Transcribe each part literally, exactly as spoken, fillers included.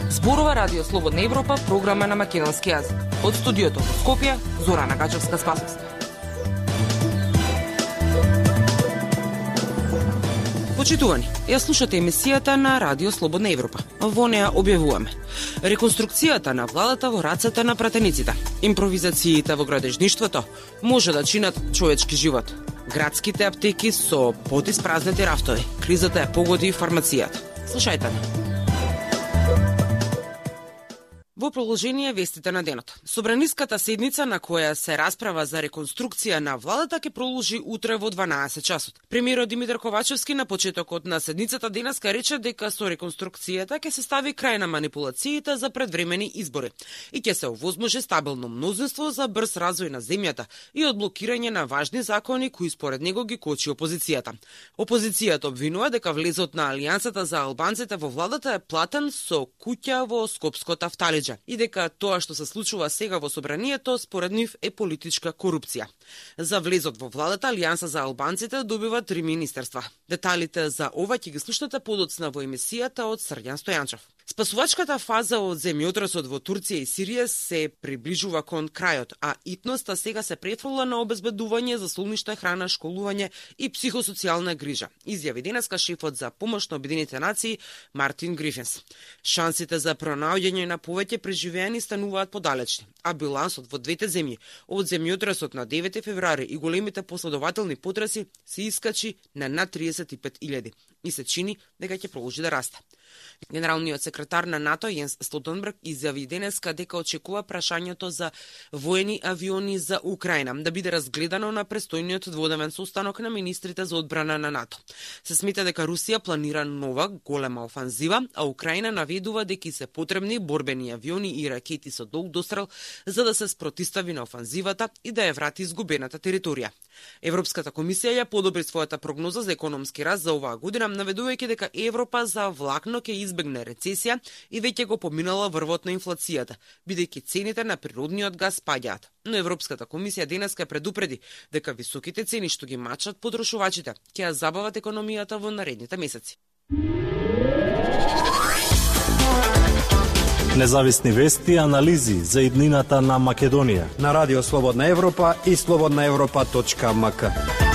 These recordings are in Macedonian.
Зборува Радио Слободна Европа, програма на македонски јазик. Од студиото во Скопје, Зорана Гачевска-Спасовска. Почитувани, ја слушате емисијата на Радио Слободна Европа. Во неа објавуваме реконструкцијата на владата во рацете на пратениците, импровизациите во градежништвото може да чинат човечки живот, градските аптеки со потиспразнети рафтови, кризата ја погоди фармацијата. Слушајте не. Во продолжение вестите на денот. Собраниската седница на која се расправа за реконструкција на владата ќе продолжи утре во дванаесет часот. Премиерот Димитар Ковачевски на почетокот на седницата денеска рече дека со реконструкцијата ќе се стави крај на манипулациите за предвремени избори и ќе се овозможи стабилно мнозинство за брз развој на земјата и одблокирање на важни закони кои според него ги кочи опозицијата. Опозицијата обвинува дека влезот на Алијансата за албанците во владата е платен со куќа во Скопското Афталиџе и дека тоа што се случува сега во собранието според нив е политичка корупција. За влезот во владата Алијанса за албанците добива три министерства. Деталите за ова ќе ги слушнете подоцна во емисијата од Срѓан Стојанчев. Спасувачката фаза од земјотресот во Турција и Сирија се приближува кон крајот, а итноста сега се префрла на обезбедување за солнишна храна, школување и психосоцијална грижа, изјави денеска шефот за помош на Обединетите нации Мартин Грифинс. Шансите за пронаоѓање на повеќе преживеани стануваат подалечни, а билансот во двете земји од земјотресот на девети февруари и големите последователни потреси се искачи на над триесет и пет илјади и се чини дека ќе продолжи да расте. Генералниот секретар на НАТО Јенс Столтенберг изјави денеска дека очекува прашањето за воени авиони за Украина да биде разгледано на престојниот дводневен состанок на министрите за одбрана на НАТО. Се смета дека Русија планира нова голема офанзива, а Украина наведува дека се потребни борбени авиони и ракети со долг дострел за да се спротистави на офанзивата и да ја врати изгубената територија. Европската комисија ја подобри својата прогноза за економски раст за оваа година, наведувајќи дека Европа за влакно ќе избегне рецесија и веќе го поминала врвот на инфлацијата, бидејќи цените на природниот газ паѓаат. Но Европската комисија денеска предупреди дека високите цени што ги мачат потрошувачите ќе ја забават економијата во наредните месеци. Независни вести и анализи за иднината на Македонија на Радио Слободна Европа и слободна европа точка ем ка.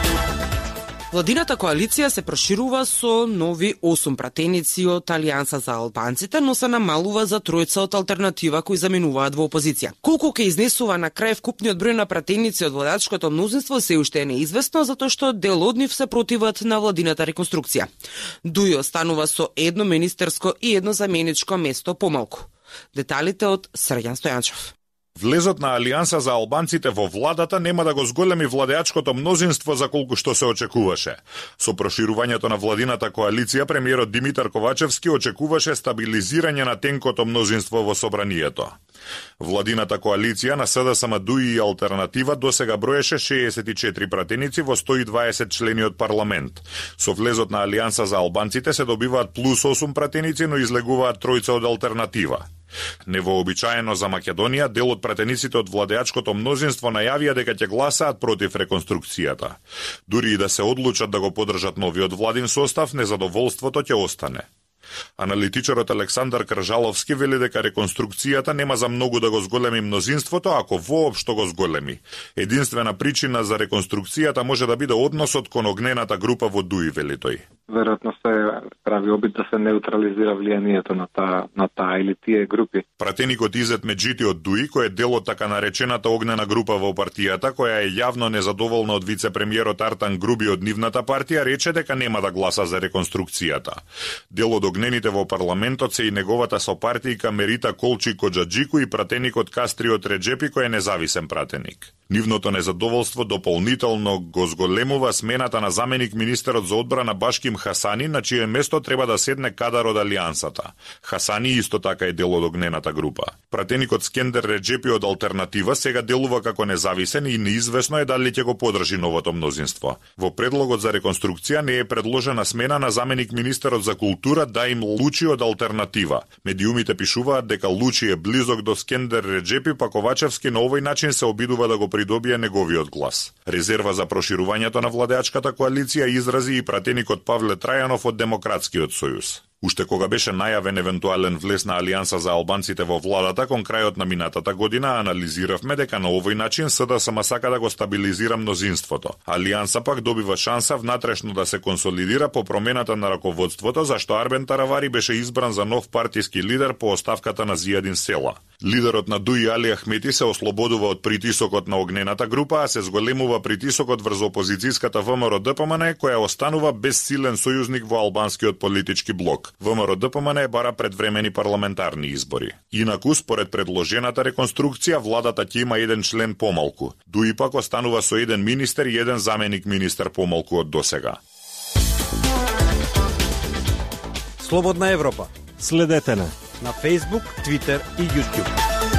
Владината коалиција се проширува со нови осум пратеници од Алијанса за албанците, но се намалува за тројца од алтернатива кои заменуваат во опозиција. Колку ќе изнесува на крај вкупниот број на пратеници од владачкото мнозинство се уште е неизвестно, затоа што дел од нив се противат на владината реконструкција. Дуј останува со едно министерско и едно заменичко место помалку. Деталите од Срѓан Стојанчев. Влезот на Алијанса за албанците во владата нема да го зголеми владеачкото мнозинство за колку што се очекуваше. Со проширувањето на владината коалиција, премиерот Димитар Ковачевски очекуваше стабилизирање на тенкото мнозинство во собранието. Владината коалиција на СДСМ ДУИ и Алтернатива досега броеше шеесет и четири пратеници во сто и дваесет члени од парламент. Со влезот на Алијанса за албанците се добиваат плюс осум пратеници, но излегуваат тројца од Алтернатива. Невообичаено за Македонија, дел од пратениците од владеачкото мнозинство најавија дека ќе гласаат против реконструкцијата. Дури и да се одлучат да го поддржат новиот владин состав, незадоволството ќе остане. Аналитичарот Александар Кржаловски вели дека реконструкцијата нема за многу да го зголеми мнозинството, ако воопшто го зголеми. Единствена причина за реконструкцијата може да биде односот кон огнената група во ДУИ, вели тој. Веројатно се прави обид да се неутрализира влијанието на таа на таа или тие групи. Пратеникот Изет Меджити од ДУИ, кој е дел од така наречената огнена група во партијата, која е јавно незадоволна од вице-премиерот Артан Груби од нивната партија, рече дека нема да гласа за реконструкцијата. Дел од огнените во парламентот се и неговата сопартијка Мерита Колчи Коджаджику и пратеникот Кастриот Реджепи, кој е независен пратеник. Нивното незадоволство дополнително го зголемува смената на заменик министерот за одбрана Башким Хасани, на чие место треба да седне кадар од Алијансата. Хасани исто така е дел од огнената група. Пратеникот Скендер Реджепи од Алтернатива сега делува како независен и неизвестно е дали ќе го подржи новото мнозинство. Во предлогот за реконструкција не е предложена смена на заменик министерот за култура Даим Лучи од Алтернатива. Медиумите пишуваат дека Лучи е близок до Скендер Реджепи, па Ковачевски на овој начин се обидува да го придобие неговиот глас. Резерва за проширувањето на владеачката коалиција изрази и пратеникот Павле Трајанов од Демократскиот сојуз. Уште кога беше најавен евентуален влез на Алијанса за албанците во владата кон крајот на минатата година, анализиравме дека на овој начин СДСМ сака да го стабилизира мнозинството. Алијанса пак добива шанса внатрешно да се консолидира по промената на раководството, зашто Арбен Таравари беше избран за нов партиски лидер по оставката на Зијадин Села. Лидерот на Дуи Али Ахмети се ослободува од притисокот на огнената група, а се зголемува притисокот врз опозицијската ВМРО-ДПМН, која останува безсилен сојузник во албанскиот политички блок. ВМРО-ДПМН бара предвремени парламентарни избори. Инаку, според предложената реконструкција, владата ќе има еден член помалку. Дуи пак останува со еден министер и еден заменик министер помалку од досега. Слободна Европа. Следете на на Facebook, Twitter и YouTube.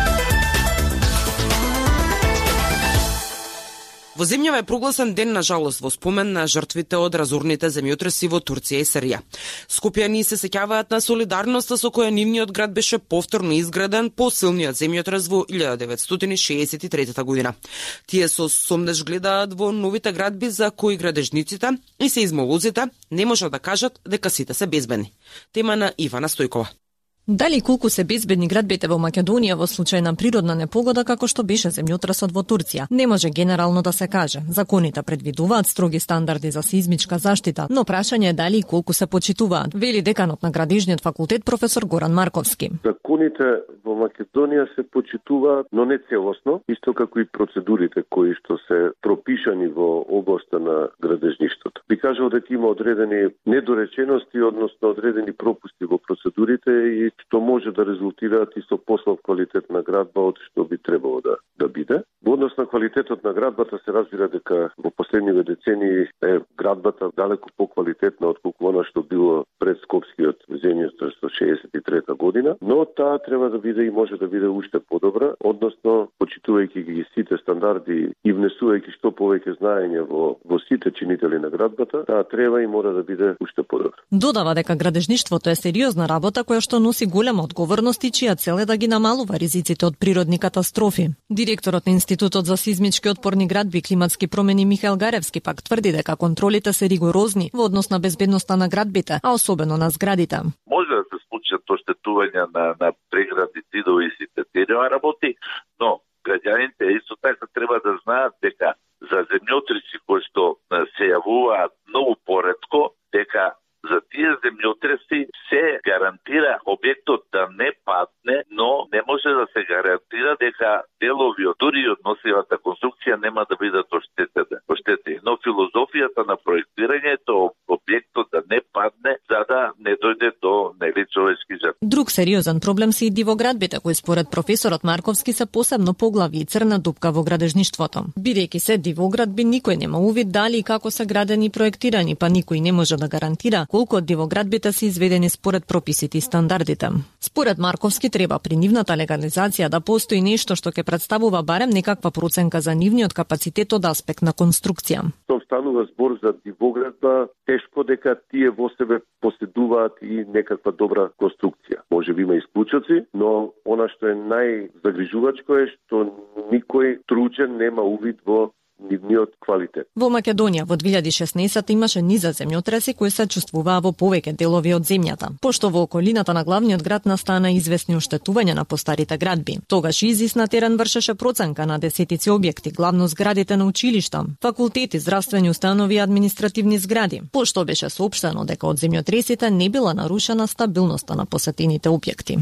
Во земјава е прогласен ден на жалост во спомен на жртвите од разорните земјотреси во Турција и Сирија. Скопјани се сеќаваат на солидарноста со која нивниот град беше повторно изграден по силниот земјотрес во илјада деветстотини шеесет и трета година. Тие со сомнеж гледаат во новите градби за кои градежниците и сеизмолозите не можат да кажат дека сите се безбедни. Тема на Ивана Стојкова. Дали колку се безбедни градбите во Македонија во случај на природна непогода како што беше земјотресот во Турција? Не може генерално да се каже. Законите предвидуваат строги стандарди за сеизмичка заштита, но прашање е дали и колку се почитуваат, вели деканот на градежниот факултет професор Горан Марковски. Законите во Македонија се почитуваат, но не целосно, исто како и процедурите кои што се пропишани во областа на градежништвото. Би кажал дека има одредени недоречености, односно одредени пропусти во процедурите и што може да резултираат и со послаб квалитет на градба од што би требало да да биде. Во однос на квалитетот на градбата се разбира дека во последниве децении е градбата далеку поквалитетна отколку она што било пред Скопскиот земјотрес во шеесет и трета година, но таа треба да биде и може да биде уште подобра, односно почитувајќи ги сите стандарди и внесувајќи што повеќе знаење во во сите чинители на градбата, таа треба и мора да биде уште подобра. Додава дека градежништвото е сериозна работа која што носи голема одговорност и чија цел е да ги намалува ризиците од природни катастрофи. Директорот на Институтот за сеизмички отпорни градби и климатски промени Михаил Гаревски пак тврди дека контролите се ригорозни во однос на безбедноста на градбите, а особено на зградите. Може да се случат оштетувања на на прегради, зидови и сите тие работи, но граѓаните исто така треба да знаат дека за земјотреси кои што се јавуваат многу поретко, дека за тие земјотреси се гарантира објектот да не падне, но не може да се гарантира дека делови од дури од носивата конструкција нема да бидат оштетени. Но филозофијата на проектирањето објектот да не падне за да не дојде до нели човечки жртви. Друг сериозен проблем се и дивоградбите, кои според професорот Марковски се посебно поглави и црна дупка во градежништвото. Бидејќи се дивоградби, никој нема увид дали и како се градени и проектирани, па никој не може да гарантира колку од дивоградбите се изведени според прописите и стандардите. Според Марковски треба при нивната легализација да постои нешто што ќе представува барем некаква проценка за нивниот капацитет од аспект на конструкција. Тоа станува збор за дивоградба, тешко дека тие во себе поседуваат и некаква добра конструкција. Може би има исклучоци, но она што е најзагрижувачко е што никој тручен нема увид во нивниот квалитет. Во Македонија во две илјади и шеснаесетта имаше низа земјотреси кои се чувствуваа во повеќе делови од земјата, пошто во околината на главниот град настана известни оштетувања на постарите градби. Тогаш ИЗИС на терен вршеше проценка на десетици објекти, главно зградите на училишта, факултети, здравствени установи и административни згради, пошто беше соопштено дека од земјотресите не била нарушена стабилноста на посетените објекти.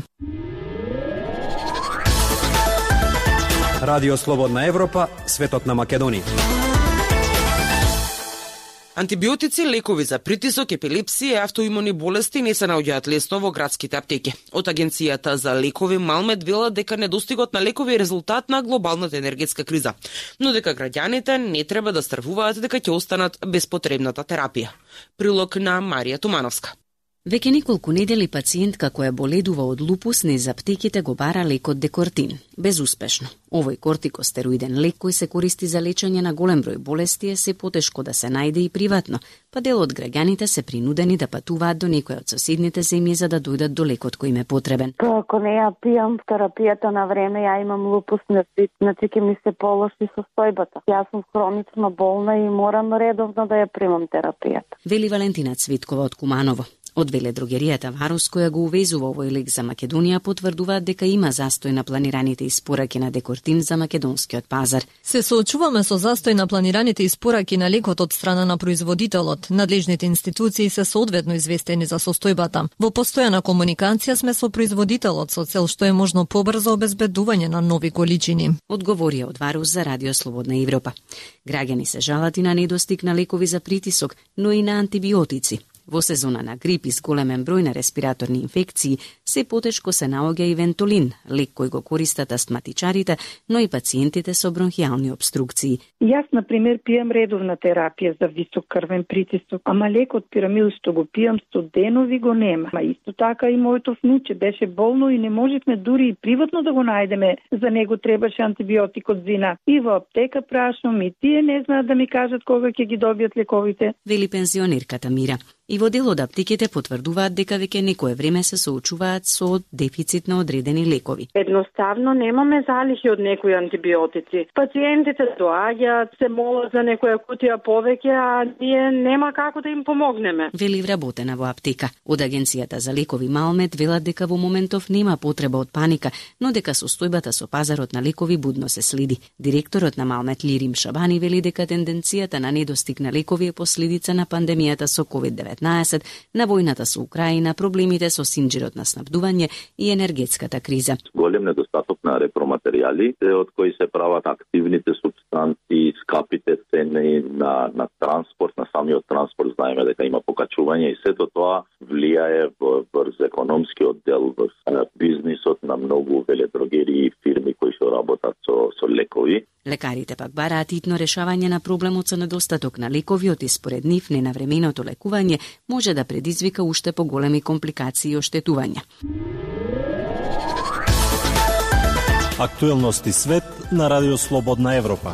Радио Слободна Европа, светот на Македонија. Антибиотици, лекови за притисок, епилепсија и автоимуни болести не се наоѓаат лесно во градските аптеки. Од Агенцијата за лекови Малмед велат дека недостигот на лекови е резултат на глобалната енергетска криза, но дека граѓаните не треба да стравуваат дека ќе останат без потребната терапија. Прилог на Марија Тумановска. Веќе неколку недели пациентка која боледува од лупус низ аптеките го бара лекот Декортин. Безуспешно. Овој кортикостероиден лек кој се користи за лечење на голем број болести е се потешко да се најде и приватно, па дел од граѓаните се принудени да патуваат до некој од соседните земји за да дојдат до лекот кој им е потребен. Па ако не ја пијам терапијата на време, ја имам лупус нервит, значи ќе ми се полоши состојбата. Јас сум хронично болна и морам редовно да ја примам терапијата. Вели Валентина Цвиткова од Куманово. Од веледрогеријата Варус, која го увезува овој лек за Македонија, потврдуваат дека има застој на планираните испораки на Декортин за македонскиот пазар. Се соочуваме со застој на планираните испораки на лекот од страна на производителот. Надлежните институции се соодветно известени за состојбата. Во постојана комуникација сме со производителот со цел што е можно побрзо обезбедување на нови количини. Одговорија од Варус за Радио Слободна Европа. Граѓани се жалат и на недостиг на лекови за притисок, но и на антибиотици. Во сезона на грип и с големен број на респираторни инфекции, се потешко се наоѓа и вентолин, лек кој го користат астматичарите, но и пациентите со бронхијални обструкции. Јас, например, пијам редовна терапија за висок крвен притисок, ама лекот пирамил што го пијам студенови го нема. Ма исто така и моето внуче беше болно и не можевме дури и приватно да го најдеме. За него требаше антибиотик од зина. И во аптека прашам, и тие не знаат да ми кажат кога ќе ги добијат лековите. Вели пензионерката Мира. И во дел од аптеките потврдуваат дека веќе некое време се соочуваат со дефицит на одредени лекови. Едноставно немаме залихи од некои антибиотици. Пациентите доаѓаат, се молат за некоја кутија повеќе, а ние нема како да им помогнеме. Вели вработена во аптека. Од Агенцијата за лекови Малмет велат дека во моментов нема потреба од паника, но дека состојбата со пазарот на лекови будно се следи. Директорот на Малмет Лирим Шабани вели дека тенденцијата на недостиг на лекови е последица на пандемијата со ковид деветнаесет, на војната со Украина, проблемите со синџирот на снабдување и енергетската криза. Голем недостаток на репроматеријали, од кои се прават активните субстанции, скапите цени на, на транспорт, на самиот транспорт, знаеме дека има покачување и сето тоа влијае врз економскиот дел, врз бизнисот на многу веледрогерии и фирми кои што работат со, со лекови. Лекарите пак бараат итно решавање на проблемот со недостаток на лековиот и според нив ненавременото лекување може да предизвика уште поголеми компликации и оштетувања. Актуелности свет на Радио Слободна Европа.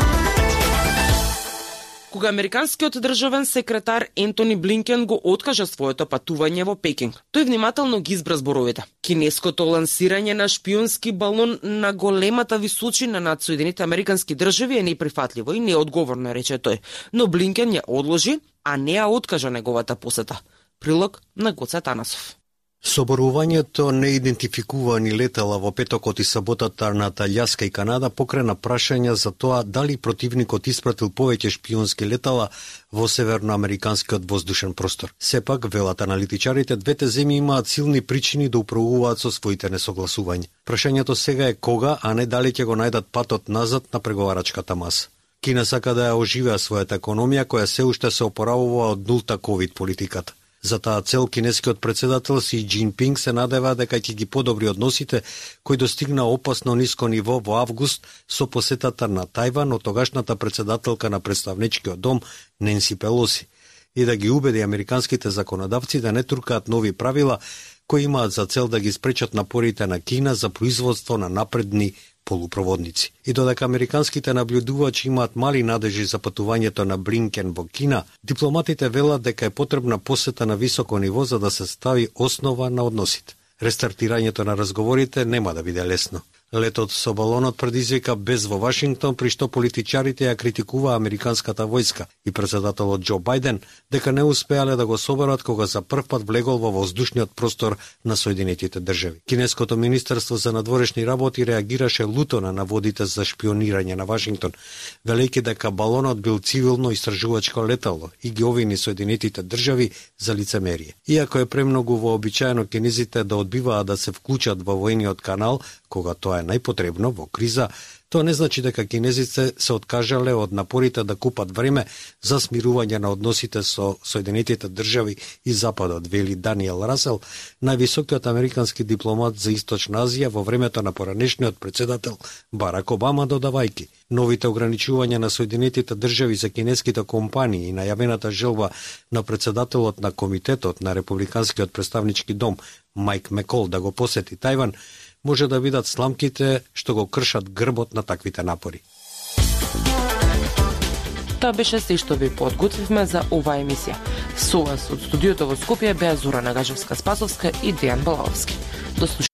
Кога американскиот државен секретар Ентони Блинкен го откажа своето патување во Пекинг, тој внимателно ги избра зборовите. Кинеското лансирање на шпионски балон на големата височина над Соединетите американски држави е неприфатливо и неодговорно, рече тој. Но Блинкен ја одложи, а не ја откажа неговата посета. Прилог на Гоце Танасов. Соборувањето неидентификувани летала во петокот и саботата над Алјаска и Канада покрена прашања за тоа дали противникот испратил повеќе шпионски летала во северноамериканскиот воздушен простор. Сепак, велат аналитичарите, двете земји имаат силни причини да управуваат со своите несогласувања. Прашањето сега е кога, а не дали ќе го најдат патот назад на преговарачката маса. Кина сака да ја оживеа својата економија, која се уште се опоравува од нулта ковид политиката. За таа цел кинескиот председател Си Џинпинг се надева дека ќе ги подобри односите кои достигна опасно ниско ниво во август со посетата на Тајван од тогашната председателка на представничкиот дом Ненси Пелоси и да ги убеди американските законодавци да не туркаат нови правила кои имаат за цел да ги спречат напорите на Кина за производство на напредни полупроводници. И додека американските наблюдувачи имаат мали надежи за патувањето на Блинкен во Кина, дипломатите велат дека е потребна посета на високо ниво за да се стави основа на односите. Рестартирањето на разговорите нема да биде лесно. Летот со балонот предизвика без во Вашингтон, при што политичарите ја критикува американската војска и председателот Џо Бајден дека не успеале да го соберат кога за прв пат влегол во воздушниот простор на Соединетите држави. Кинеското министерство за надворешни работи реагираше люто на наводите за шпионирање на Вашингтон, велејќи дека балонот бил цивилно истражувачко летало и ги обвини Соединетите држави за лицемерие. Иако е премногу вообичаено кинезите да одбиваат да се вклучат во војниот канал кога тоа е најпотребно во криза, тоа не значи дека кинезите се откажале од напорите да купат време за смирување на односите со Соединетите држави и Западот, вели Даниел Расел, највисокиот американски дипломат за Источна Азија во времето на поранешниот председател Барак Обама, додавајќи новите ограничувања на Соединетите држави за кинеските компании и најавената желба на председателот на комитетот на републиканскиот представнички дом Мајк Мекол да го посети Тајван може да видат сламките што го кршат грбот на таквите напори. Тоа беше се што ви подготвивме за оваа емисија. Со вас од студиото во Скопје беа Зора Нагажевска-Спасовска и Дејан Балаовски. До